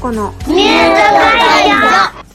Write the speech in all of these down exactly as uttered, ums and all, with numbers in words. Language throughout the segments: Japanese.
子のミュート会場。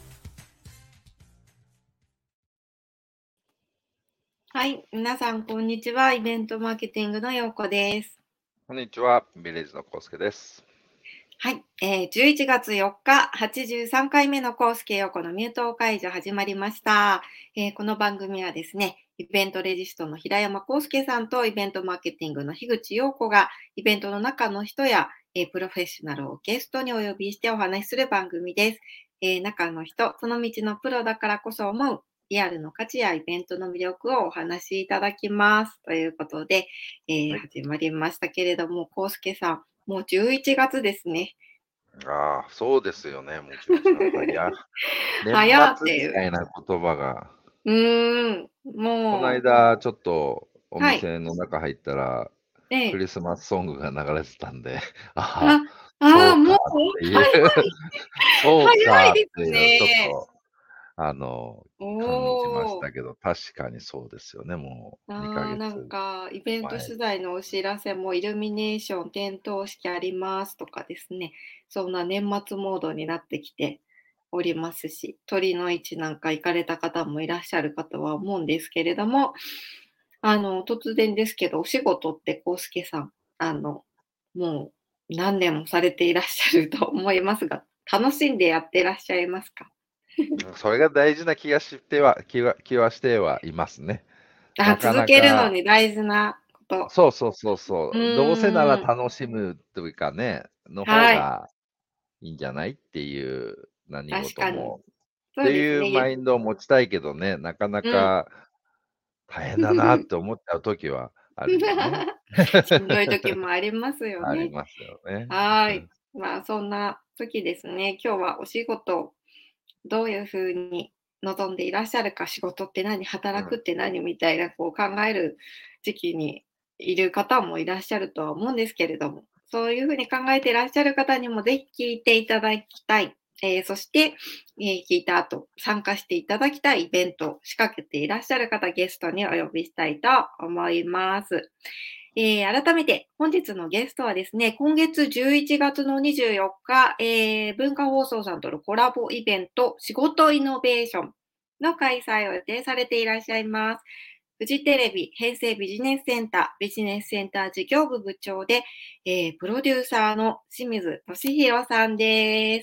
はい、皆さんこんにちは。イベントマーケティングのようこです。 こんにちは、ビレッジのコウスケです。 はい、えー、じゅういちがつよっか、はちじゅうさんかいめのコウスケようこのミュート会場始まりました、えー。この番組はですね、イベントレジストの平山コウスケさんとイベントマーケティングの樋口陽子がイベントの中の人や、えー、プロフェッショナルをゲストにお呼びしてお話しする番組です。えー、中の人、その道のプロだからこそ思うリアルの価値やイベントの魅力をお話しいただきますということで、えーはい、始まりましたけれども、コウスケさん、もうじゅういちがつですね。 ああ、そうですよね。もうじゅういちがつだ。いや、 早年末みたいな言葉が。 うーん、もう。 この間、ちょっとおはい店の中入ったら、 ええクリスマスソングが流れてたんで、 あああ、 そうかもう、 っていう、 早い。 そう早かっいですていう、 ね。 ちょっと、あの、感じましたけど、確かにそうですよね、もうにかげつ。 あなんか、イベント取材のお知らせも、イルミネーション点灯式ありますとかですね、そんな年末モードになってきておりますし、鳥の市なんか行かれた方もいらっしゃるかとは思うんですけれども、あの、突然ですけど、お仕事ってコウスケさん、あの、もう何年もされていらっしゃると思いますが、楽しんでやってらっしゃいますか？ それが大事な気がしては、気は、気はしてはいますね。 あ、 なかなか続けるのに大事なこと。 そうそうそうそうう。どうせならーん。 楽しむというかね、の方はい。 がいいんじゃないっていう、何確かに。 事も。ってそうですね。 いうマインドを持ちたいけどね、なかなうん。 か大変だなって思っちゃう時はあるよね。 しんどい時もありますよありね。 ますよね。 はい。まあ、そんな時ですね、今日はお仕事、どういう風に望んでいらっしゃるか、仕事って何、働くって何みたいな、こう考える時期にいる方もいらっしゃるとは思うんですけれども、そういう風に考えていらっしゃる方にもぜひ聞いていただきたい。えー、そして、えー、聞いた後、参加していただきたいイベントを仕掛けていらっしゃる方、ゲストにお呼びしたいと思います。えー、改めて本日のゲストはですね、今月じゅういちがつのにじゅうよっか、えー、文化放送さんとのコラボイベント、仕事イノベーションの開催を予定されていらっしゃいます。フジテレビ編成ビジネスセンター、ビジネスセンター事業部部長で、えー、プロデューサーの清水俊弘さんです。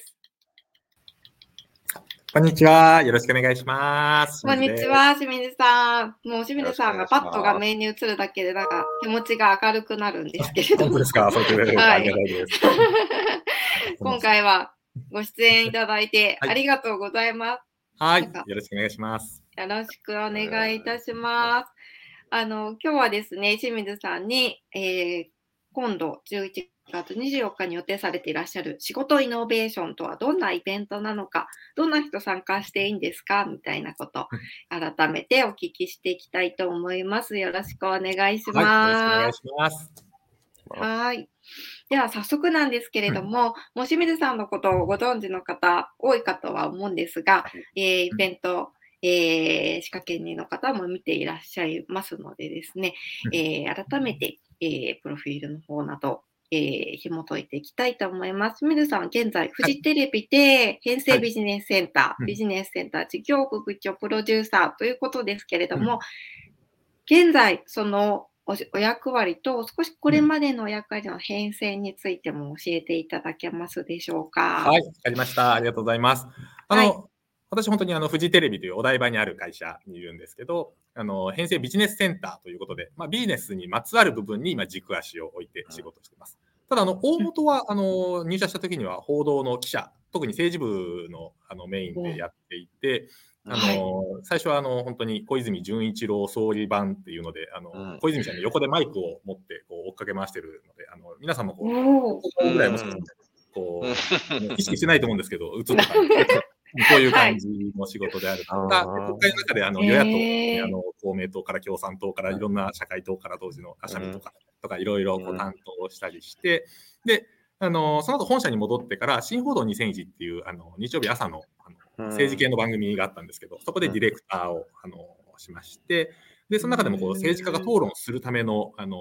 こんにちは。よろしくお願いします。 こんにちは、清水さん。もう清水さんがパッと画面に映るだけで、なんか気持ちが明るくなるんですけれども。 本当ですか。そういうことで、 はい、 ありがたいです。 今回はご出演いただいてありがとうございます。 はい。はい、よろしくお願いします。 よろしくお願いいたします。あの、今日はですね、清水さんに、えー、今度じゅういちがつにじゅうよっかに予定されていらっしゃる仕事イノベーションとはどんなイベントなのか、どんな人参加していいんですかみたいなことを改めてお聞きしていきたいと思います。よろしくお願いします。 はい、よろしくお願いします。 はい。では早速なんですけれども、もう清水さんのことをご存知の方多いかとは思うんですが、えー、イベント、えー、仕掛け人の方も見ていらっしゃいますのでですね、えー、改めて、えー、プロフィールの方など、えー、紐解いていきたいと思います。清水さん、現在、フジテレビで編成ビジネスセンター、はい、ビジネスセンター事業部部長プロデューサーということですけれども、現在、そのお, お役割と少しこれまでのお役割の変遷についても教えていただけますでしょうか。 はい、わかりました。ありがとうございます。あの、はい、私本当にあのフジテレビというお台場にある会社にいるんですけど、あの編成ビジネスセンターということで、まあ、ビジネスにまつわる部分に今軸足を置いて仕事しています。ただあの大元はあの入社した時には報道の記者、特に政治部のあのメインでやっていて、あの、はい、最初はあの本当に小泉純一郎総理版っていうので、あの、うん、小泉さんの横でマイクを持ってこう追っかけ回してるので、あの皆さんもこうぐらいもしかしたらこう意識してないと思うんですけど、映ってたんですけど、こういう感じの仕事であるとか、はい、国会の中であの与野党、えー、あの公明党から共産党からいろんな社会党から当時の社民とかとかいろいろ担当したりして、であのその後本社に戻ってから新報道にせんいちっていうあの日曜日朝のあの政治系の番組があったんですけど、そこでディレクターをあのしまして、でその中でもこう政治家が討論するためのあの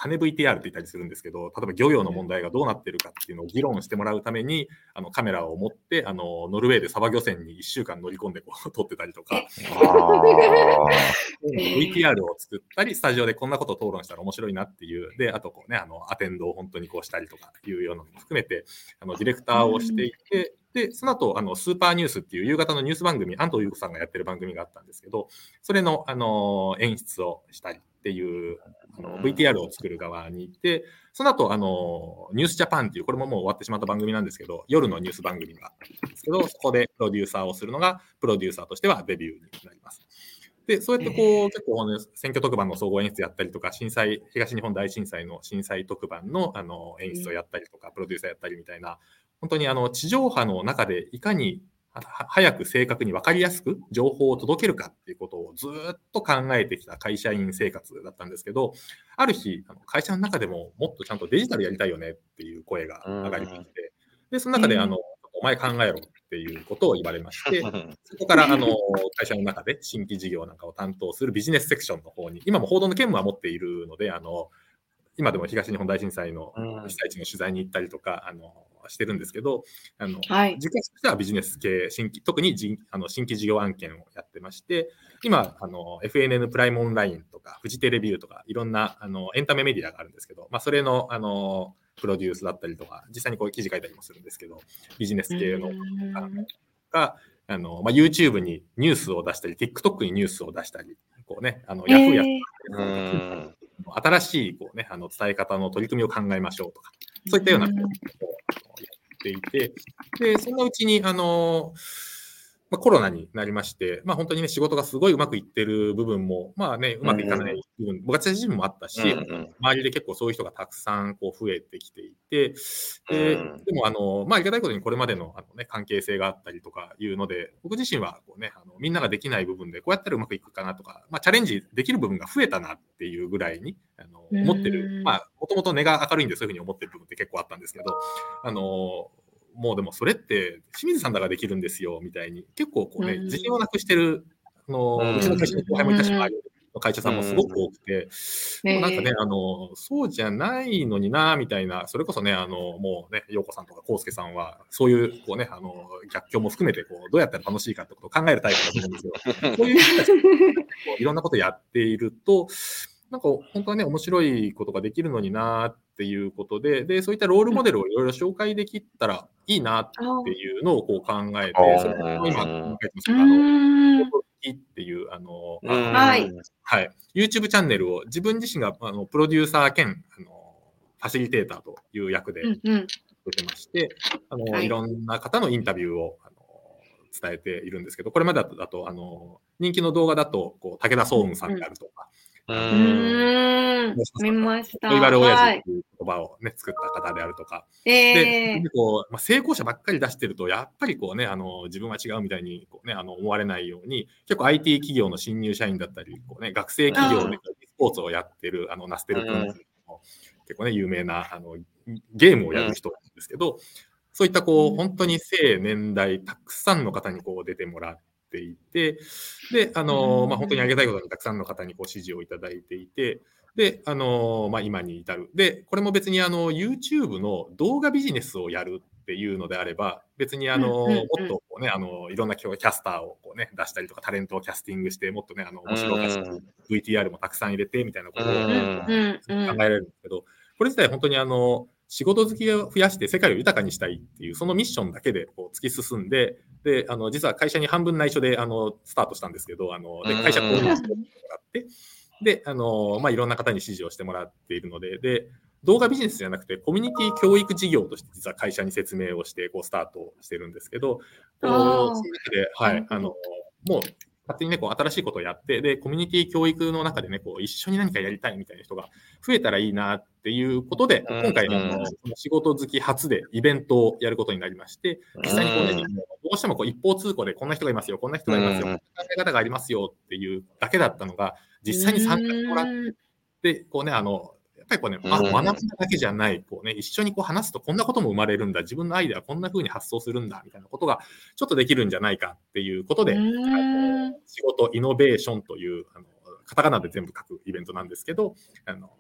種 ブイティーアール って言ったりするんですけど、例えば漁業の問題がどうなってるかっていうのを議論してもらうために、あのカメラを持ってあのノルウェーでサバ漁船にいっしゅうかん乗り込んでこう撮ってたりとか、ブイティーアール を作ったり、スタジオでこんなことを討論したら面白いなっていう、であとこう、ね、あのアテンドを本当にこうしたりとかいうようなのも含めて、あのディレクターをしていて、でその後あのスーパーニュースっていう夕方のニュース番組、安藤優子さんがやってる番組があったんですけど、それの、あの演出をしたりっていうあの ブイティーアール を作る側にいて、その後あのニュースジャパンっていう、これももう終わってしまった番組なんですけど、夜のニュース番組があったんですけど、そこでプロデューサーをするのがプロデューサーとしてはデビューになります。でそうやってこう結構、ね、選挙特番の総合演出やったりとか、震災東日本大震災の震災特番の、あの演出をやったりとか、プロデューサーやったりみたいな、本当にあの地上波の中でいかに早く正確に分かりやすく情報を届けるかっていうことをずっと考えてきた会社員生活だったんですけど、ある日会社の中でももっとちゃんとデジタルやりたいよねっていう声が上がりまして、でその中であのお前考えろっていうことを言われまして、そこからあの会社の中で新規事業なんかを担当するビジネスセクションの方に、今も報道の兼務は持っているので、あの今でも東日本大震災の被災地の取材に行ったりとかあのしてるんですけど、あの、はい、実家としてはビジネス系、新規特に人あの新規事業案件をやってまして、今あの エフエヌエヌ プライムオンラインとかフジテレビューとかいろんなあのエンタメメディアがあるんですけど、まあ、それのあのプロデュースだったりとか、実際にこう記事書いたりもするんですけど、ビジネス系のがあの、まあ、YouTube にニュースを出したり、TikTok にニュースを出したり、こうね、あの Yahoo や新しいこう、ね、あの伝え方の取り組みを考えましょうとか、そういったようなことをやっていて、でそのうちにあの、まあ、コロナになりまして、まあ、本当にね、仕事がすごいうまくいってる部分も、まあね、うまくいかない部分、僕自身もあったし、うんうん、周りで結構そういう人がたくさんこう増えてきていて、で, でもあの、まあ、ありがたいことにこれまでの、あの、ね、関係性があったりとかいうので、僕自身はこう、ね、あのみんなができない部分でこうやったらうまくいくかなとか、まあ、チャレンジできる部分が増えたなっていうぐらいにあの思ってる、まあ、もともと根が明るいんでそういうふうに思ってる部分って結構あったんですけど、あのもうでもそれって清水さんだからできるんですよみたいに結構こうね、自信をなくしてるあのうちの会社の後輩もいたし、周りの会社さんもすごく多くて、もうなんかね、あのそうじゃないのになみたいな、それこそね、あのもうね、陽子さんとか康介さんはそういうこうね、あの逆境も含めてこうどうやったら楽しいかってことを考えるタイプだと思うんですよ。そういう人たちがいろんなことやっていると、なんか本当はね、面白いことができるのになっていうことで、でそういったロールモデルをいろいろ紹介できたらいいなっていうのをこう考えて、それを今考えてますけど、あのっていうあの、はい、はい、YouTube チャンネルを自分自身があのプロデューサー兼あのファシリテーターという役で出てまして、うんうん、あの、はい、いろんな方のインタビューをあの伝えているんですけど、これまでだと、だとあの人気の動画だとこう武田壮雲さんであるとか、 うんうん見ました。 ロイバル親父っていう言葉を、ね、作った方であるとか、 えー、 でこうまあ、成功者ばっかり出してるとやっぱりこう、ね、あの自分は違うみたいにこう、ね、あの思われないように、結構 アイティー 企業の新入社員だったりこう、ね、学生企業でスポーツをやってるあのナステル君も結構ね有名なあのゲームをやる人なんですけど、そういったこう本当に生年代たくさんの方にこう出てもらってていて、で、あのまあ、本当にありがたいことにたくさんの方にこう支持をいただいていて、で、あのまあ、今に至る。で、これも別にあの YouTube の動画ビジネスをやるっていうのであれば、別にあの、もっとこう、ね、あのいろんなキャスターをこう、ね、出したりとか、タレントをキャスティングして、もっとね、あの面白おかしく ブイティーアール もたくさん入れてみたいなことを考えられるんですけど、これ自体本当にあの仕事好きを増やして世界を豊かにしたいっていうそのミッションだけでこう突き進んで、であの実は会社に半分内緒であのスタートしたんですけど、あので会社購入してもらってであの、まあ、いろんな方に支持をしてもらっているので、で動画ビジネスじゃなくてコミュニティ教育事業として実は会社に説明をしてこうスタートしてるんですけど、こうそういうで、はい、あのもう勝手にね、こう新しいことをやって、で、コミュニティ教育の中でね、こう一緒に何かやりたいみたいな人が増えたらいいなっていうことで、今回、あの、仕事好き初でイベントをやることになりまして、実際にこうね、どうしてもこう一方通行でこんな人がいますよ、こんな人がいますよ、こんな考え方がありますよっていうだけだったのが、実際に参加してもらって、こうね、あの、やっぱりこうね、あ、学ぶだけじゃない、こうね、一緒にこう話すとこんなことも生まれるんだ、自分のアイデアこんな風に発想するんだみたいなことがちょっとできるんじゃないかっていうことで、あの仕事イノベーションというあのカタカナで全部書くイベントなんですけど、あの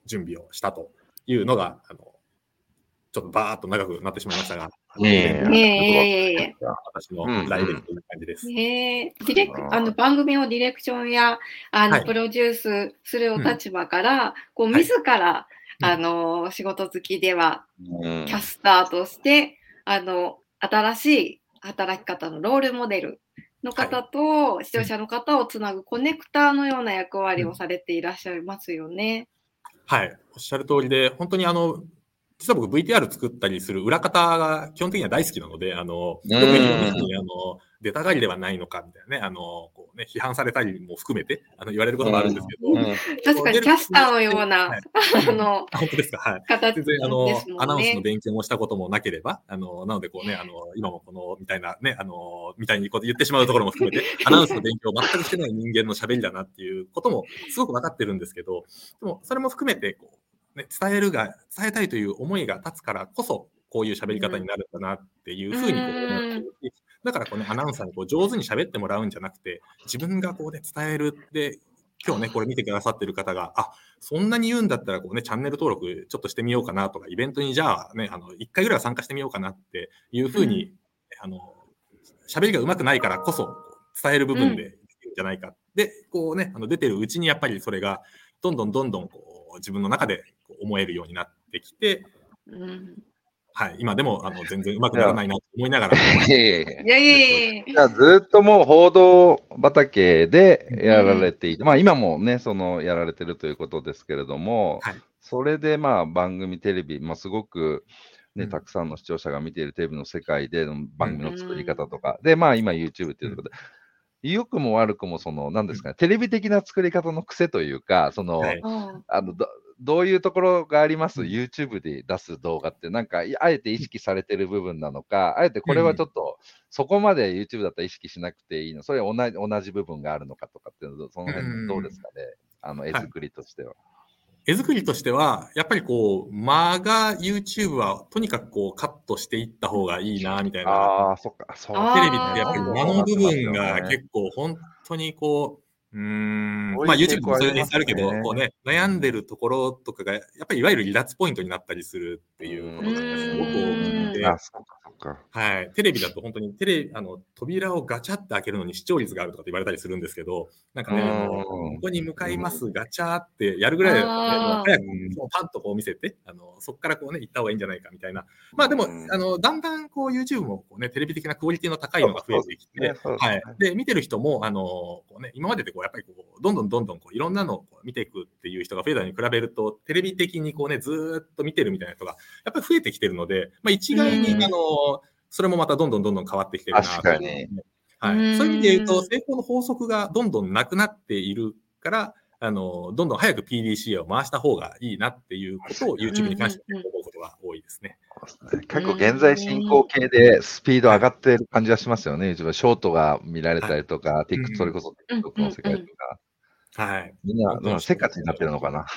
準備をしたというのが、あのちょっとバーっと長くなってしまいましたが、 いえいえいえいえいえ。 私の来歴という感じです。 ねえ、ディレクあの番組をディレクションやあの、 はいプロデュースするお立場から、こうはい自ら、 うんあの仕事好きではうんキャスターとしてあの新しい働き方のロールモデルの方と視聴者の方をつなぐコネクターのような役割をされていらっしゃいますよね。 はい、おっしゃる通りで、本当にあの、実は僕 ブイティーアール 作ったりする裏方が基本的には大好きなので、あの、よくいろんな人に、あの、出たがりではないのかみたいなね、あの、こうね、批判されたりも含めて、あの、言われることもあるんですけど、 うんうん確かにキャスターのような、 はいあのあ本当ですか、はい。 形全然あのですもんね。 アナウンスの勉強もしたこともなければ、あのなのでこうね、あの今もこのみたいなね、あのみたいにこう言ってしまうところも含めて、アナウンスの勉強を全くしてない人間の喋りだなっていうこともすごく分かってるんですけど、でもそれも含めてこう、ね、伝えるが伝えたいという思いが立つからこそ、こういう喋り方になるんだなっていうふうにこう思っているし、だからこうね、アナウンサーにこう上手に喋ってもらうんじゃなくて、自分がこうね伝えるで。今日ね、これ見てくださってる方が、あ、そんなに言うんだったら、こうね、チャンネル登録ちょっとしてみようかなとか、イベントにじゃあね、あの、いっかいぐらいは参加してみようかなっていうふうに、うん、あの、喋りが上手くないからこそ、伝える部分でできるんじゃないか。うん、で、こうね、あの出てるうちにやっぱりそれが、どんどんどんどんこう自分の中で思えるようになってきて、うんはい、今でもあの全然うまくならないなと思いながら。 いやいやいやいや。 ずっともう報道畑でやられていて、うん、まあ今もね、そのやられてるということですけれども、はい、それでまあ番組テレビ、まあ、すごく、ね、たくさんの視聴者が見ているテレビの世界での番組の作り方とか、うん、で、まあ今 YouTube っていうことで、良くも悪くもその、何ですかね、テレビ的な作り方の癖というか、その、はい、あのどどういうところがあります ?YouTube で出す動画って、なんか、あえて意識されてる部分なのか、あえてこれはちょっと、そこまで YouTube だったら意識しなくていいの、それは同じ同じ部分があるのかとかっていうの、その辺どうですかね、あの絵作りとしては。はい絵作りとしては、やっぱりこう、間が YouTube はとにかくこうカットしていった方がいいな、みたいな。 ああ、そっか、そう。 テレビってやっぱり間の部分が結構本当にこう、うーん、まあ YouTube もそういう演出あるけど、こうね、悩んでるところとかが、やっぱりいわゆる離脱ポイントになったりするっていうことがすごく多くて、 あ、そっかそっか。 はい。テレビだと本当にテレビ、あの、扉をガチャって開けるのに視聴率があるとかって言われたりするんですけど、なんかね、あの、ここに向かいますガチャってやるぐらいだとね、早くパンとこう見せて、あの、そこからこうね、行った方がいいんじゃないかみたいな。まあでも、あの、だんだんこう YouTube もこうね、テレビ的なクオリティの高いのが増えてきて、はい。で、見てる人も、あの、こうね、今まででこう、やっぱりこう、どんどんどんどんこういろんなのを見ていくっていう人が増えたに比べると、テレビ的にこうね、ずーっと見てるみたいな人が、やっぱり増えてきてるので、まあ一概に、あの、それもまたどんどんどんどん変わってきてるなと。 確かに。 はい。そういう意味で言うと、成功の法則がどんどんなくなっているから、あの、どんどん早く ピーディーシー を回した方がいいなっていうことを YouTube に関して思うことが多いですね。 結構現在進行形でスピード上がってる感じがしますよね。YouTube ショートが見られたりとか、はい、TikTok、それこそ TikTok の世界とか。 はい。 みんな、うん、せっかちになってるのかな。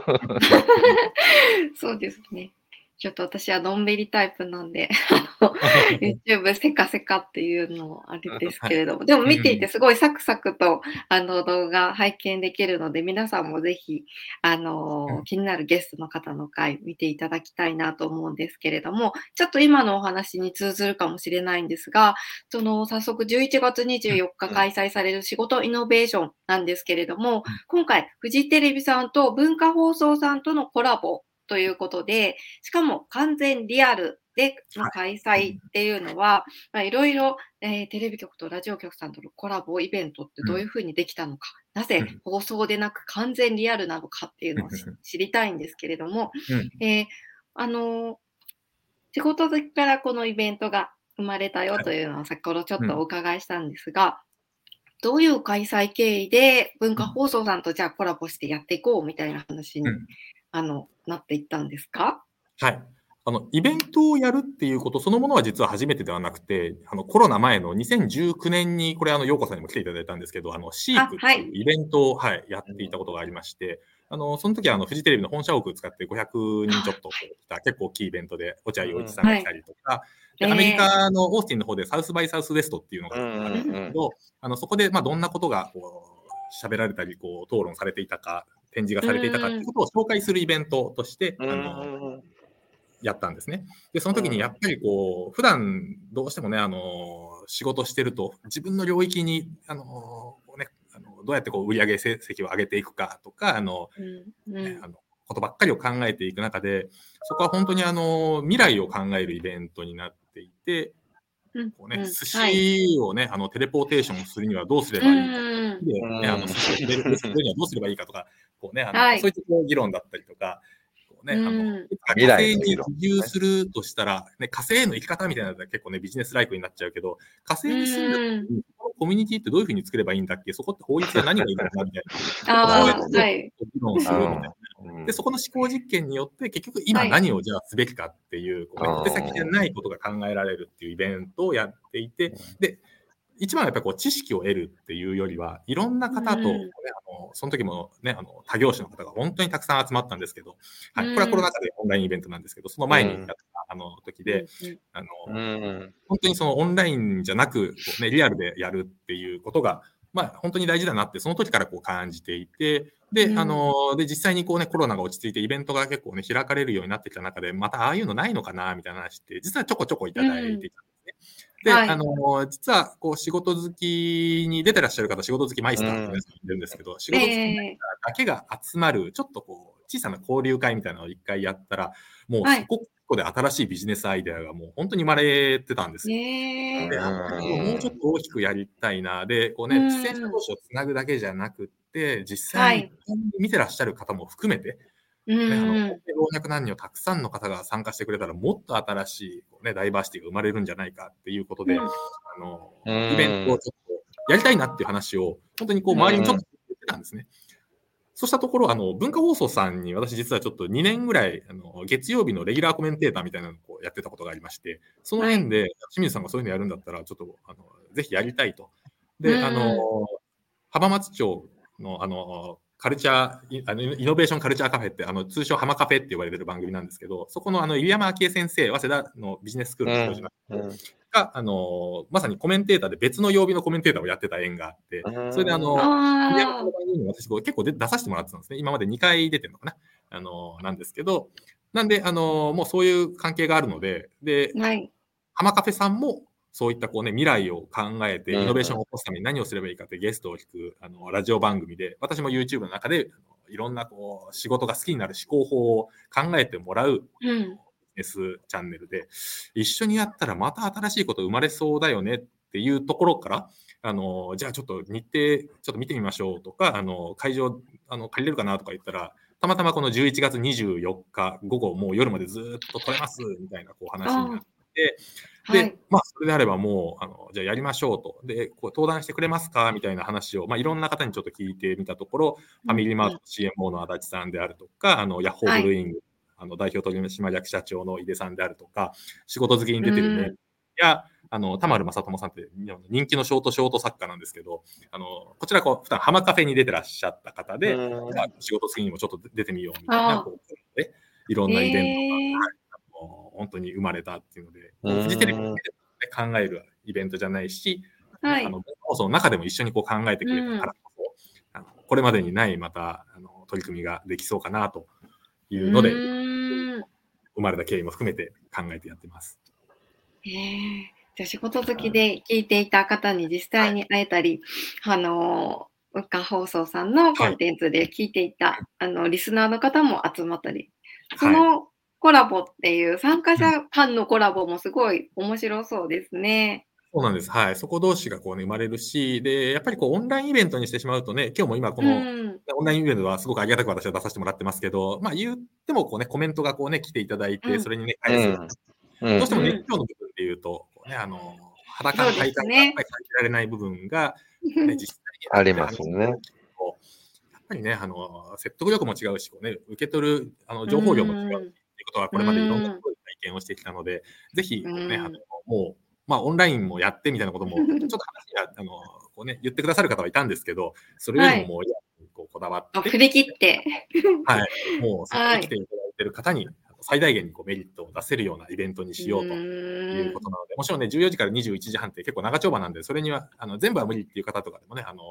そうですね。ちょっと私はのんびりタイプなんで、YouTube せかせかっていうのもあれですけれども、はい、でも見ていてすごいサクサクとあの動画拝見できるので、皆さんもぜひあの、うん、気になるゲストの方の回見ていただきたいなと思うんですけれども、ちょっと今のお話に通ずるかもしれないんですが、その早速じゅういちがつにじゅうよっか開催される仕事イノベーションなんですけれども、今回フジテレビさんと文化放送さんとのコラボということで、しかも完全リアルでの開催っていうのは、はい、いろいろ、えー、テレビ局とラジオ局さんとのコラボイベントってどういうふうにできたのか、うん、なぜ放送でなく完全リアルなのかっていうのを知りたいんですけれども、うん、えー、あのー、仕事好きからこのイベントが生まれたよというのを先ほどちょっとお伺いしたんですが、うん、どういう開催経緯で文化放送さんとじゃあコラボしてやっていこうみたいな話に、うん、あのなっていったんですか？ はい。あの、イベントをやるっていうことそのものは実は初めてではなくて、あの、コロナ前のにせんじゅうきゅうねんに、これあの、ようこさんにも来ていただいたんですけど、あの、シークっていうイベントを、はい、やっていたことがありまして、あの、その時はあの、フジテレビの本社屋を使ってごひゃくにんちょっと来た結構大きいイベントで、落合陽一さんが来たりとか、はい、でアメリカのオースティンの方でサウスバイサウスウエストっていうのがあるんですけど、あの、そこでまあどんなことがこう、喋られたり、こう、討論されていたかっ展示がされていたかということを紹介するイベントとして、あのやったんですね。で、その時にやっぱりこう、普段どうしてもね、あの仕事してると、自分の領域に、あのこうね、あのどうやってこう売上成績を上げていくかとか、あの、うんうんね、あのことばっかりを考えていく中で、そこは本当にあの未来を考えるイベントになっていて、こうね、寿司をね、あのテレポーテーションするにはどうすればいいか、でね、あの寿司を入れるにはどうすればいいかとか、こうね、あの、はい、そういった議論だったりとか、こうね、あの火星に移住するとしたら、ね、火星への行き方みたいなのが結構ね、ビジネスライクになっちゃうけど、火星に住んだ時にコミュニティってどういうふうに作ればいいんだっけ、そこって法律や何がいいのかなみたいな、そういう議論するみたいな。で、そこの思考実験によって、結局今何をじゃあすべきかっていう、こうね、小手先でないことが考えられるっていうイベントをやっていて、で、一番はやっぱりこう知識を得るっていうよりは、いろんな方と、ね、うん、あのその時もね、あの他業種の方が本当にたくさん集まったんですけど、はい、これはコロナ禍でオンラインイベントなんですけど、その前にやったあの時で、あの、うん、本当にそのオンラインじゃなく、こうね、リアルでやるっていうことが、まあ、本当に大事だなって、その時からこう感じていて、で、うん、あの、で、実際にこうね、コロナが落ち着いてイベントが結構ね、開かれるようになってきた中で、またああいうのないのかな、みたいな話って、実はちょこちょこいただいていたんですね。うん、で、はい、あの、実は、こう、仕事好きに出てらっしゃる方、仕事好きマイスターって言ってるんですけど、うん、仕事好きマイスターだけが集まる、ちょっとこう、小さな交流会みたいなのを一回やったら、もうそこ、はいここで新しいビジネスアイデアがもう本当に生まれてたんですよ。で、やっぱりもうちょっと大きくやりたいな。で、こうね、出演者同士をつなぐだけじゃなくって、実際に見てらっしゃる方も含めて、はいね、あの老若男女たくさんの方が参加してくれたら、もっと新しい、ね、ダイバーシティが生まれるんじゃないかっていうことで、あのイベントをちょっとやりたいなっていう話を、本当にこう周りにちょっと言ってたんですね。そうしたところ、あの、文化放送さんに私実はちょっとにねんぐらい、あの、月曜日のレギュラーコメンテーターみたいなのをやってたことがありまして、その縁で、はい、清水さんがそういうのやるんだったら、ちょっと、あの、ぜひやりたいと。で、あの、浜松町の、あの、カルチャー、あのイノベーションカルチャーカフェって、あの、通称浜カフェって呼ばれてる番組なんですけど、そこの、あの、入山昭恵先生、早稲田のビジネススクールの教授なんですけど、が、あの、まさにコメンテーターで別の曜日のコメンテーターをやってた縁があって、それであの、入山の番組に私結構出させてもらってたんですね。今までにかい出てるのかな。あの、なんですけど、なんで、あの、もうそういう関係があるので、で、はい、浜カフェさんも、そういったこうね、未来を考えて、イノベーションを起こすために何をすればいいかってゲストを聞く、あの、ラジオ番組で、私も YouTube の中で、いろんなこう、仕事が好きになる思考法を考えてもらう、うん、S チャンネルで、一緒にやったらまた新しいこと生まれそうだよねっていうところから、あの、じゃあちょっと日程、ちょっと見てみましょうとか、あの、会場、あの、借りれるかなとか言ったら、たまたまこのじゅういちがつにじゅうよっか午後、もう夜までずっと取れますみたいなこう話になって、で、はい、まあ、それであればもう、あの、じゃあやりましょうと。で、こう登壇してくれますかみたいな話を、まあ、いろんな方にちょっと聞いてみたところ、ファミリーマートの シーエムオー の足立さんであるとか、あの、ヤッホーブルーイング、はい、あの代表取締役社長の井出さんであるとか、仕事好きに出てるね、や、あの、田丸正智さんって人気のショートショート作家なんですけど、あの、こちらこう、普段浜カフェに出てらっしゃった方で、まあ、仕事好きにもちょっと出てみようみたいな、こう、ね、いろんなイベントが、えー、本当に生まれたっていうので、フジテレビで考えるイベントじゃないし、はい、あの放送の中でも一緒にこう考えてくれたからこそ、あのこれまでにないまたあの取り組みができそうかなというので、生まれた経緯も含めて考えてやってます。 へえ。じゃあ仕事好きで聞いていた方に実際に会えたり、はい、あの文化放送さんのコンテンツで聞いていた、はい、あのリスナーの方も集まったり、そのコラボっていう参加者間のコラボもすごい面白そうですね。 そうなんです。はい。そこ同士がこうね、生まれるし、で、やっぱりこうオンラインイベントにしてしまうとね、今日も今この、うん、オンラインイベントはすごくありがたく私は出させてもらってますけど、まあ言ってもこうね、コメントがこうね、来ていただいて、うん、それにね、返す。うん、どうしても熱狂の部分で言うと、こうね、あの、裸の体感がやっぱり感じられない部分が、ね、実際にありますね。 やっぱりね、あの、説得力も違うし、こうね、受け取るあの情報量も違うっていうことは、これまでいろんなことに体験をしてきたので、ぜひ、ね、あの、もう、まあ、オンラインもやってみたいなことも、ちょっと話が、あの、こうね、言ってくださる方はいたんですけど、それよりももう、こうこだわって。 振り切って。 はい。もう、そこに来ていただいてる方に、最大限にこうメリットを出せるようなイベントにしようということなので、もちろんね、じゅうよじからにじゅういちじはんって結構長丁場なんで、それには、あの、全部は無理っていう方とかでもね、あの、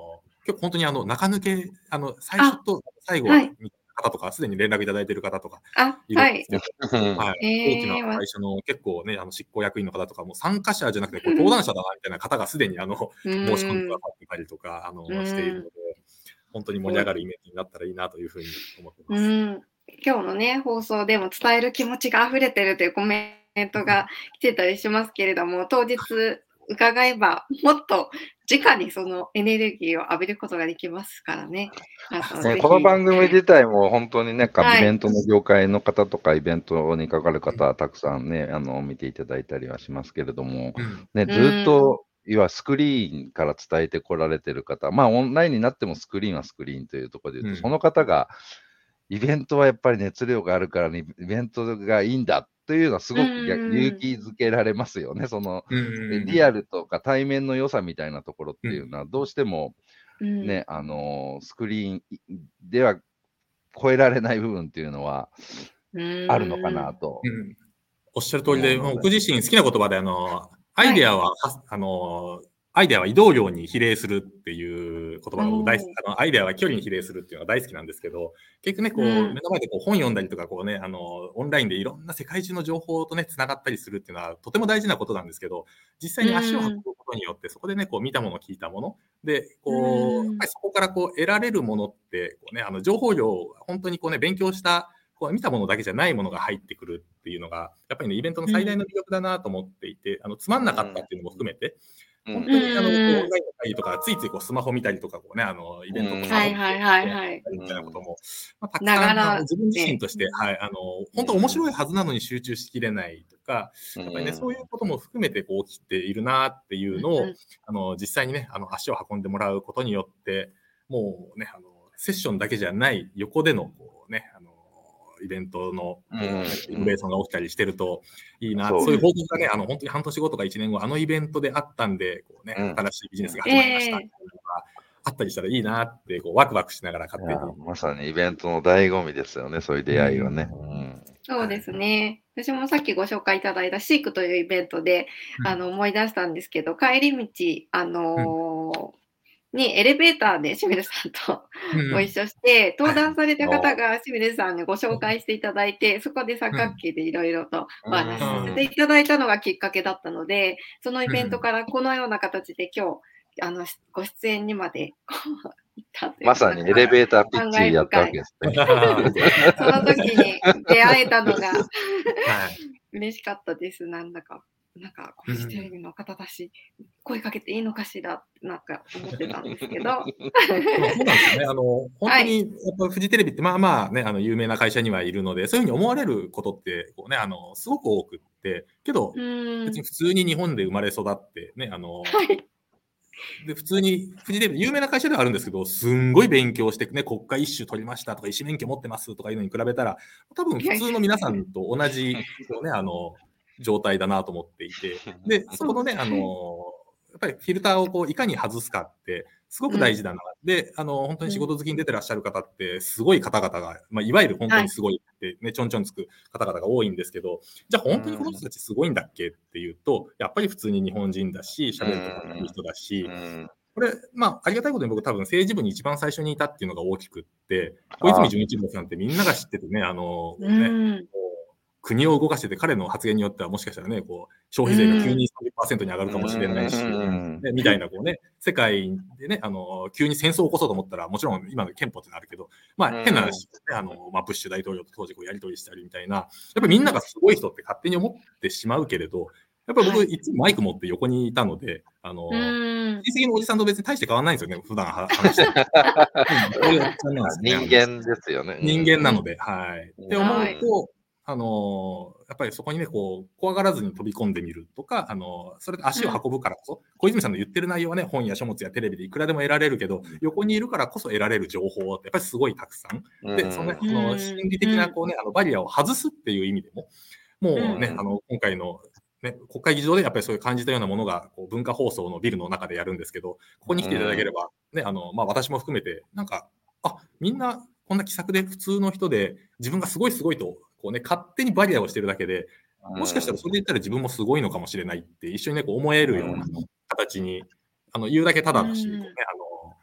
結構本当にあの中抜け、あの最初と最後は、はい、方とか、すでに連絡いただいている方とかいるんですけど、はい、大きな会社の結構ね、あの執行役員の方とかも参加者じゃなくて、これ登壇者だなみたいな方がすでにあの申し込んでくださってたりとかあのしているので、本当に盛り上がるイメージになったらいいなというふうに思ってます。 うん今日のね、放送でも伝える気持ちが溢れてるというコメントが来てたりしますけれども、当日伺えば、もっと直にそのエネルギーを浴びることができますからね。 ねこの番組自体も本当になんかイベントの業界の方とか、イベントにかかる方はたくさんね、あの見ていただいたりはしますけれども、ね、ずっと、要はスクリーンから伝えてこられてる方、まあオンラインになってもスクリーンはスクリーンというところで言うと、うん、その方が、イベントはやっぱり熱量があるからに、イベントがいいんだというのはすごく勇気づけられますよね。その、リアルとか対面の良さみたいなところっていうのは、どうしてもね、あの、スクリーンでは超えられない部分っていうのはあるのかなと。 うん、おっしゃる通りで、僕自身好きな言葉で、あの、アイデアは、はい、あの、アイデアは移動量に比例するっていう言葉が僕大好き、あのアイデアは距離に比例するっていうのが大好きなんですけど、結局ね、こう、うん、目の前でこう本読んだりとか、こうね、あの、オンラインでいろんな世界中の情報とね、つながったりするっていうのはとても大事なことなんですけど、実際に足を運ぶことによって、そこでね、こう見たもの、聞いたもの、で、こう、やっぱりそこからこう得られるものって、こうね、あの情報量、本当にこうね、勉強した、こう見たものだけじゃないものが入ってくるっていうのが、やっぱりね、イベントの最大の魅力だなと思っていて、うん、あのつまんなかったっていうのも含めて、本当にあのオンラインの会議とか、ついついこうスマホ見たりとか、こうね、あのイベントとか、みたいなことも、まあ、たくさんあの自分自身として、はい、あの本当面白いはずなのに集中しきれないとか、やっぱりね、そういうことも含めてこう起きているなっていうのを、あの実際にね、あの足を運んでもらうことによって、もうね、あのセッションだけじゃない横でのこうね、あのイベントのイノベーションが起きたりしてるといいな、うん、そういう報告がね、あの本当に半年後とかいちねんご、あのイベントであったんで、こうね、うん、新しいビジネスが始まりましたっていうのがあったりしたらいいなって、こうワクワクしながら勝手に。 まさにイベントの醍醐味ですよね、そういう出会いはね。うんうん、 そうですね。私もさっきご紹介いただいたシークというイベントで、うん、あの思い出したんですけど、帰り道、あのーうんにエレベーターで清水さんとご一緒して、登壇された方が清水さんにご紹介していただいて、そこで三角形でいろいろとお話しさせていただいたのがきっかけだったので、そのイベントからこのような形で今日、あのご出演にまで行ったという。 まさにエレベーターピッチやったわけですね。 その時に出会えたのが嬉しかったです、なんだか。なんか、フジテレビの方だし、うん、声かけていいのかしらってなんか思ってたんですけど。 そうなんですね。あの、本当に、やっぱフジテレビってまあまあね、あの、有名な会社にはいるので、そういうふうに思われることって、こうね、あの、すごく多くって、けど、別に普通に日本で生まれ育ってね、あの、はい、で普通にフジテレビ有名な会社ではあるんですけど、すんごい勉強してね、国家一種取りましたとか、医師免許持ってますとかいうのに比べたら、多分普通の皆さんと同じ、ね、あの、状態だなと思っていて、で、そこのね、あの、やっぱりフィルターをこういかに外すかってすごく大事だな。うん、で、あの、本当に仕事好きに出てらっしゃる方って、すごい方々が、まあ、いわゆる本当にすごいってね、はい、ちょんちょんつく方々が多いんですけど、じゃあ本当にこの人たちすごいんだっけっていうと、やっぱり普通に日本人だし、喋るとかいい人だし、これ、まあ、ありがたいことに僕多分政治部に一番最初にいたっていうのが大きくって、小泉純一郎さんってみんなが知っててね、あの、ね、国を動かしてて、彼の発言によってはもしかしたらね、こう消費税が急に さんじゅっパーセント に上がるかもしれないし、ね、みたいなこうね、世界でね、あの急に戦争を起こそうと思ったら、もちろん今の憲法ってのあるけど、まあ変な話ですね、あのまあ、ブッシュ大統領と当時こうやり取りしたりみたいな、やっぱりみんながすごい人って勝手に思ってしまうけれど、やっぱり僕、いつもマイク持って横にいたので、あの親戚のおじさんと別に大して変わらないんですよね、普段話してる。 人間ですよね。 人間なので、はい。って思うと、あのー、やっぱりそこにね、こう、怖がらずに飛び込んでみるとか、あのー、それで足を運ぶからこそ、うん、小泉さんの言ってる内容はね、本や書物やテレビでいくらでも得られるけど、横にいるからこそ得られる情報ってやっぱりすごいたくさん。うん、で、その、ね、あの心理的なこうね、あのバリアを外すっていう意味でも、もうね、うん、あの、今回の、ね、国会議事堂でやっぱりそういう感じたようなものがこう文化放送のビルの中でやるんですけど、ここに来ていただければ、ね、あの、まあ、私も含めて、なんか、あ、みんなこんな気さくで普通の人で、自分がすごいすごいと、こうね、勝手にバリアをしてるだけで、もしかしたらそれで言ったら自分もすごいのかもしれないって一緒にね、こう思えるような形に、あの、言うだけただだし、ね、あの、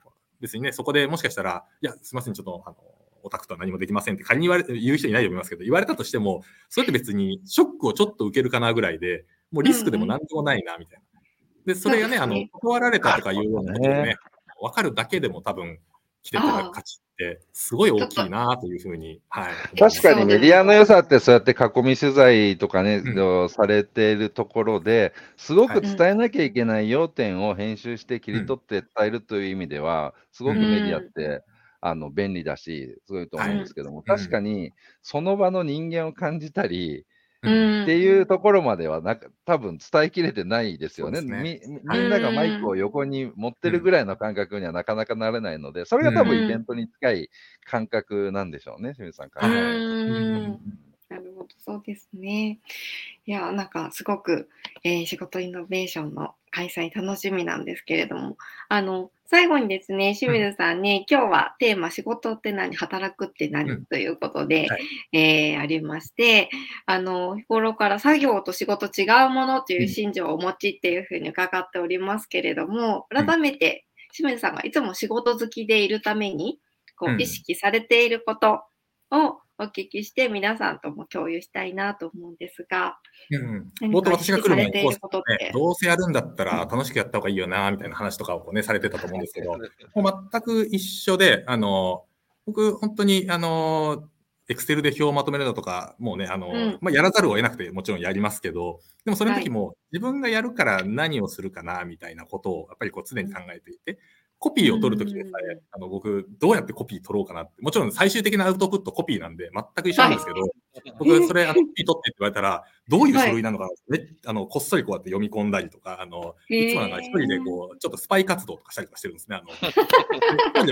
別にね、そこでもしかしたら、いや、すみません、ちょっと、あの、オタクとは何もできませんって仮に言われ言う人いないと思いますけど、言われたとしても、それって別にショックをちょっと受けるかなぐらいで、もうリスクでもなんでもないな、みたいな。で、それがね、あの、断られたとかいうようなことでね、わかるだけでも多分、来てたら価値ってすごい大きいなというふうに、はい。 確かにメディアの良さってそうやって囲み取材とかね、うん、されているところですごく伝えなきゃいけない要点を編集して切り取って伝えるという意味では、すごくメディアって、うん、あの便利だし、すごいと思うんですけども、はい、確かにその場の人間を感じたり、っていうところまではなんか多分伝えきれてないですよね。ねみみんながマイクを横に持ってるぐらいの感覚にはなかなかなれないので、それが多分イベントに近い感覚なんでしょうね、清水さんから。 なるほど、そうですね。いや、なんかすごく、えー、仕事イノベーションの開催楽しみなんですけれども、あの、最後にですね、清水さんに、うん、今日はテーマ、仕事って何、働くって何、うん、ということで、はい、えー、ありまして、あの、日頃から作業と仕事違うものという信条をお持ちっていうふうに伺っておりますけれども、改めて清水さんがいつも仕事好きでいるために、こう、意識されていることをお聞きして、皆さんとも共有したいなと思うんですが、 うん、冒頭私が来る前に、ね、どうせやるんだったら楽しくやった方がいいよな、みたいな話とかをね、されてたと思うんですけど、もう全く一緒で、あの、僕、本当に、あの、エクセルで表をまとめるのとか、もうね、あの、うん、まあ、やらざるを得なくてもちろんやりますけど、でもその時も自分がやるから何をするかな、みたいなことを、やっぱりこう常に考えていて、コピーを取るときでさえ、あの僕、どうやってコピー取ろうかなって、もちろん最終的なアウトプットコピーなんで、全く一緒なんですけど、はい、僕、それ、コピー取ってって言われたら、どういう書類なのかなって、はい、あのこっそりこうやって読み込んだりとか、あのいつもなんか一人でこう、ちょっとスパイ活動とかしたりとかしてるんですね。あの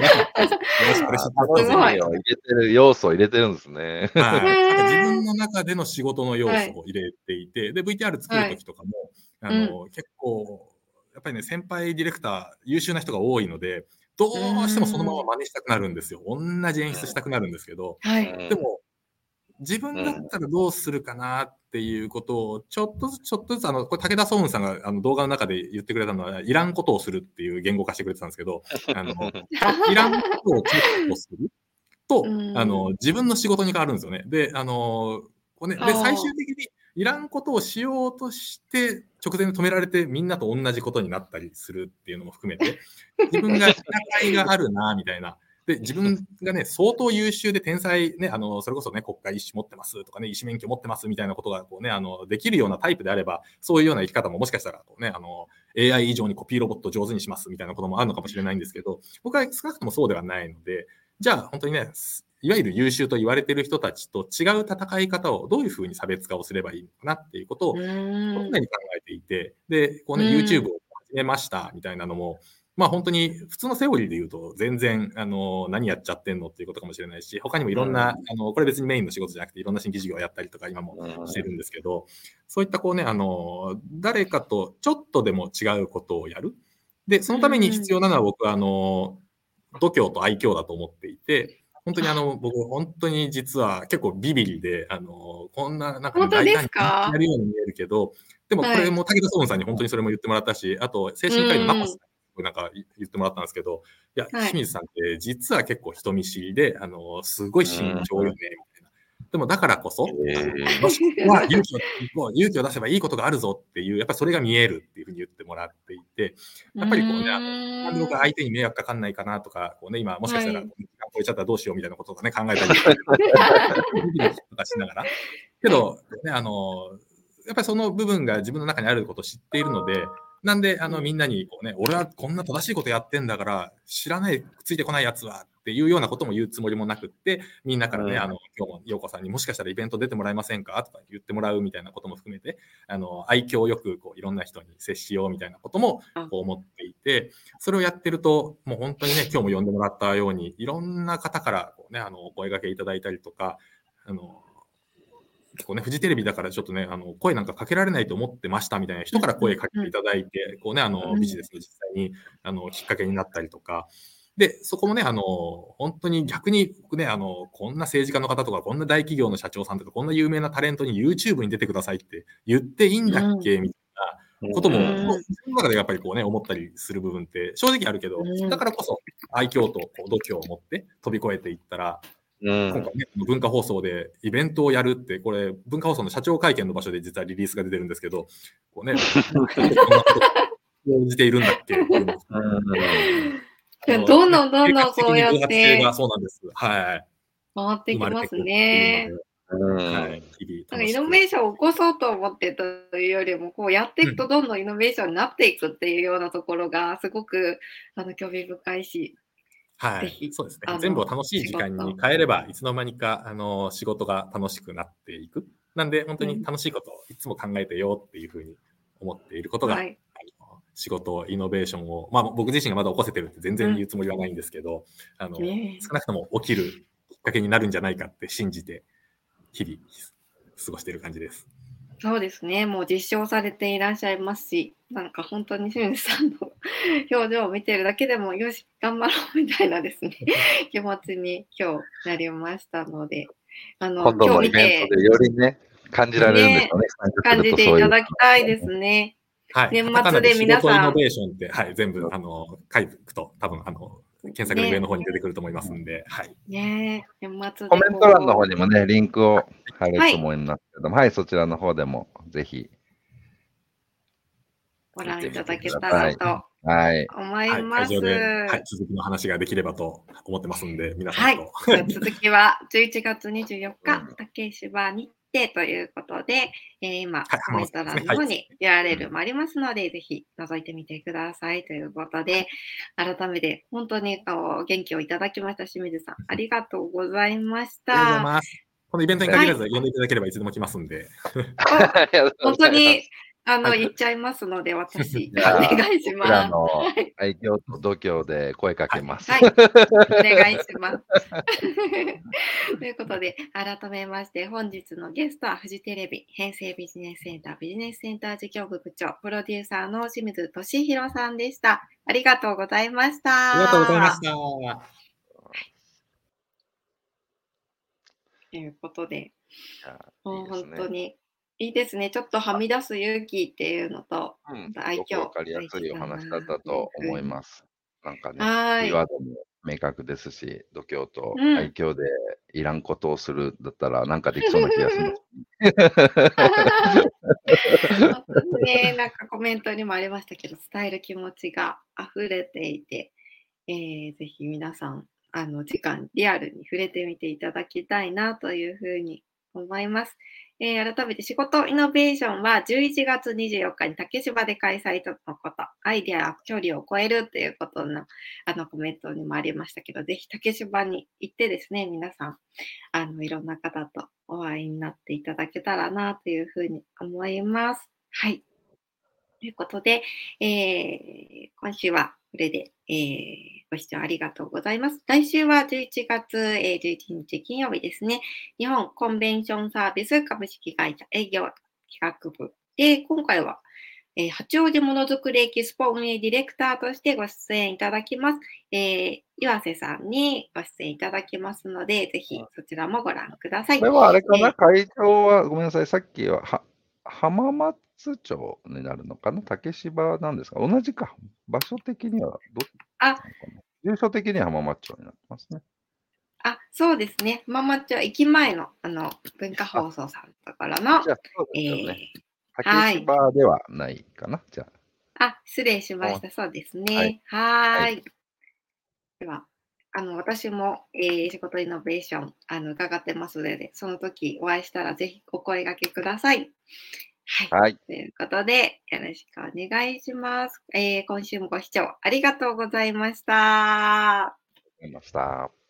入れてる要素を入れてるんですね。 はい。なんか自分の中での仕事の要素を入れていて、で、ブイティーアール 作るときとかも、はい、あの、うん、結構、やっぱりね、先輩ディレクター、優秀な人が多いので、どうしてもそのまま真似したくなるんですよ。同じ演出したくなるんですけど、はい、でも、自分だったらどうするかなっていうことを、ちょっとずつ、ちょっとずつ、あの、これ武田壮雲さんがあの動画の中で言ってくれたのは、いらんことをするっていう言語化してくれてたんですけど、あの、いらんことをちょっとすると、あの、自分の仕事に変わるんですよね。で、あの、こうね、で、最終的にいらんことをしようとして、直前で止められてみんなと同じことになったりするっていうのも含めて、自分が戦いがあるな、みたいな。で、自分がね、相当優秀で天才ね、あの、それこそね、国家医師持ってますとかね、医師免許持ってますみたいなことがこうね、あの、できるようなタイプであれば、そういうような生き方ももしかしたらこうね、あの、エーアイ 以上にコピーロボット上手にしますみたいなこともあるのかもしれないんですけど、僕は少なくともそうではないので、じゃあ本当にね、いわゆる優秀と言われている人たちと違う戦い方をどういうふうに差別化をすればいいのかなっていうことを常に考えていて、で、こうね、YouTube を始めましたみたいなのも、まあ本当に普通のセオリーで言うと全然あの何やっちゃってんのっていうことかもしれないし、他にもいろんな、あのこれ別にメインの仕事じゃなくていろんな新規事業をやったりとか今もしてるんですけど、そういったこうね、あの誰かとちょっとでも違うことをやる。で、そのために必要なのは僕はあの度胸と愛嬌だと思っていて、本当にあの僕本当に実は結構ビビリで、あのこんななんか、ね、大胆にやるように見えるけど、でもこれも武田壮雲さんに本当にそれも言ってもらったし、あと精神科医のマコスさんなんか言ってもらったんですけど、いや、清水さんって実は結構人見知りで、あのすごい慎重よねみたいな。でもだからこそ、えー、もしくは勇気を勇気を出せばいいことがあるぞっていう、やっぱりそれが見えるっていうふうに言ってもらっていて、やっぱりこうね、あのなんで僕は相手に迷惑かかんないかなとか、こうね、今もしかしたら、はい、時間超えちゃったらどうしようみたいなこととかね、考えたりとかしながら。けど、ね、あの、やっぱりその部分が自分の中にあることを知っているので、なんで、あの、みんなに、こうね、俺はこんな正しいことやってんだから、知らない、ついてこないやつは、っていうようなことも言うつもりもなくって、みんなからね、あの、今日も陽子さんにもしかしたらイベント出てもらえませんかとか言ってもらうみたいなことも含めて、あの、愛嬌よく、こう、いろんな人に接しようみたいなことも、こう思っていて、それをやってると、もう本当にね、今日も呼んでもらったように、いろんな方から、こうね、あの、お声掛けいただいたりとか、あの、結構ね、フジテレビだからちょっとね、あの、声なんかかけられないと思ってましたみたいな人から声かけていただいて、こうね、あの、ビジネスの実際に、あの、きっかけになったりとか、で、そこもね、あの、本当に逆に、ね、あの、こんな政治家の方とか、こんな大企業の社長さんとか、こんな有名なタレントに YouTube に出てくださいって言っていいんだっけ、みたいな、 ことも、その中でやっぱりこうね、思ったりする部分って正直あるけど、だからこそ愛嬌とこう度胸を持って飛び越えていったら、うん、今回ね、文化放送でイベントをやるって、これ、文化放送の社長会見の場所で実はリリースが出てるんですけど、こうね、応じているんだっけっていうのどんどんどんどんそうやって、 そうなんです。はい。 回ってきますね。 はい、 なんかイノベーションを起こそうと思ってというよりも、こうやっていくとどんどんイノベーションになっていくっていうようなところが、すごくあの興味深いし、 はい、そうですね。全部を楽しい時間に変えれば、いつの間にかあの仕事が楽しくなっていく。なんで、本当に楽しいことをいつも考えてよっていうふうに思っていることが、はい、仕事、イノベーションを、まあ、僕自身がまだ起こせてるって全然言うつもりはないんですけど、うん、あの少なくとも起きるきっかけになるんじゃないかって信じて、日々過ごしている感じです。 そうですね。もう実証されていらっしゃいますし、なんか本当に清水さんの表情を見てるだけでも、よし、頑張ろうみたいなですね、気持ちに今日なりましたので、 あの、今度のイベントでよりね、感じられるんですよね。 ね、感じていただきたいですね。 はい、年末で皆さん。仕事イノベーションって、はい、全部、あの、書くと、多分、あの、検索の上の方に出てくると思いますんで、ね、はい。 ねえ、年末でコメント欄の方にもね、リンクを貼ると思いますけども、はい、はい、そちらの方でもぜひご覧いただけたらとはい。 思います。 はい、会場で、はい、続きの話ができればと思ってますんで、皆さんと。 はい、続きはじゅういちがつにじゅうよっか、竹芝日程ということで、えー、今、コメント欄の方に ユーアールエル もありますので、はい、ぜひ覗いてみてくださいということで、改めて本当に元気をいただきました清水さん、ありがとうございました。 ありがとうございます。このイベントに限らず、呼んでいただければいつでも来ますんで。 はい、本当にあの、はい、言っちゃいますので、私、お願いします。 あの、愛嬌と度胸で声かけます。 はい、はい、お願いします。ということで、改めまして、本日のゲストは、フジテレビ編成ビジネスセンタービジネスセンター事業部部長、プロデューサーの清水俊弘さんでした。ありがとうございました。 ありがとうございました。 ということで、もう本当に。いいですね。ちょっとはみ出す勇気っていうのと、 うん、愛嬌。わかりやすいお話だったと思います。なんかね、キーワードも明確ですし、度胸と愛嬌でいらんことをするだったら、なんかできそうな気がします。 本当にね、なんかコメントにもありましたけど、伝える気持ちが溢れていて、えー、ぜひ皆さん、あの時間、リアルに触れてみていただきたいなというふうに思います。えー、改めて仕事イノベーションはじゅういちがつにじゅうよっかに竹芝で開催とのこと、アイデア、距離を超えるということのあのコメントにもありましたけど、ぜひ竹芝に行ってですね、皆さん、あのいろんな方とお会いになっていただけたらなというふうに思います。はい。ということで、えー、今週はこれで、えー、ご視聴ありがとうございます。来週はじゅういちがつじゅういちにち金曜日ですね。日本コンベンションサービス株式会社営業企画部で、今回は、えー、八王子ものづくりエキスポ運営ディレクターとしてご出演いただきます。えー、岩瀬さんにご出演いただきますので、ぜひそちらもご覧ください。 これはあれかな、えー、会場は、ごめんなさい、さっきは、は浜松町になるのかな、竹芝なんですか、同じか、場所的にはどっちなのかな、住所的には浜松町になってますね。 あ、そうですね。浜松町駅前のあの文化放送さんのところの、 じゃあそうですよね。えー、竹芝ではないかな、はい、じゃあ。あ、失礼しました。そうですね。はい。はい。では、あの私も、えー、仕事イノベーションあの伺ってますので、その時お会いしたらぜひお声掛けください。はい。はい、ということで、よろしくお願いします。えー、今週もご視聴ありがとうございました。 ありがとうございました。